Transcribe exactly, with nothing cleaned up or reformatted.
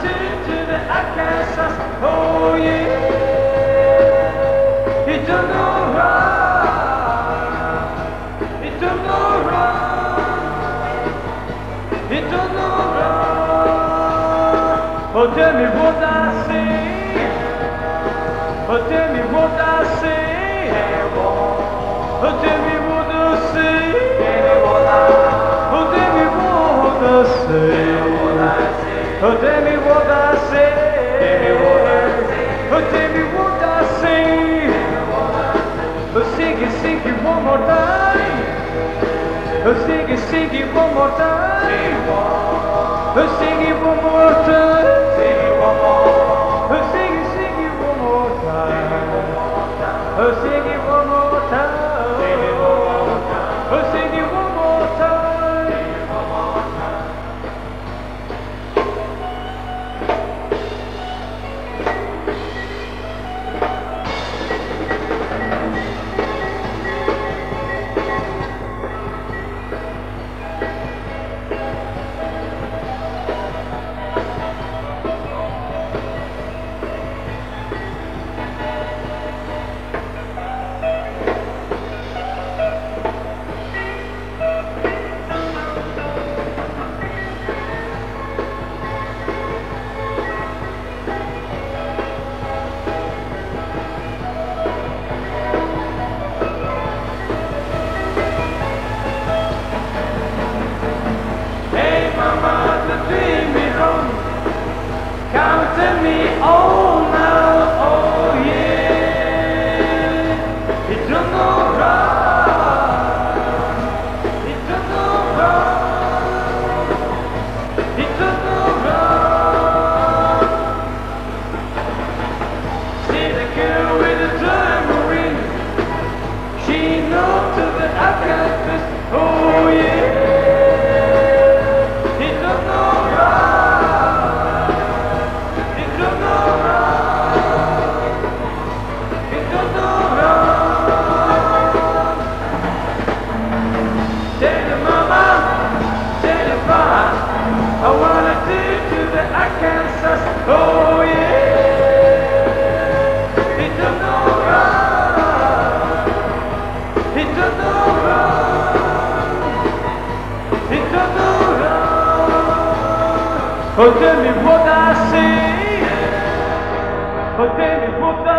do to the Arkansas. Oh yeah, he don't know right, he don't know right, he don't know right. Oh tell me what I say, oh tell me what I say, oh tell me what I say, oh tell me what I say. Oh, tell me what I say. Oh, tell me what I say. Oh, sing it, sing it one more time. Oh, sing it, sing it one more time. Oh, sing it one more time. Oh, sing it, sing it one more time. Oh, sing it one more time. Oh, sing it one more time. Counting me all now, oh yeah. It don't know right, it don't know right, it don't know right. See the girl with the tambourine, she knows to the Arkansas, oh yeah. I wanna do to the Arkansas, oh yeah. It don't know right, it don't know right, it don't know right. Oh tell me what I say, oh tell me what I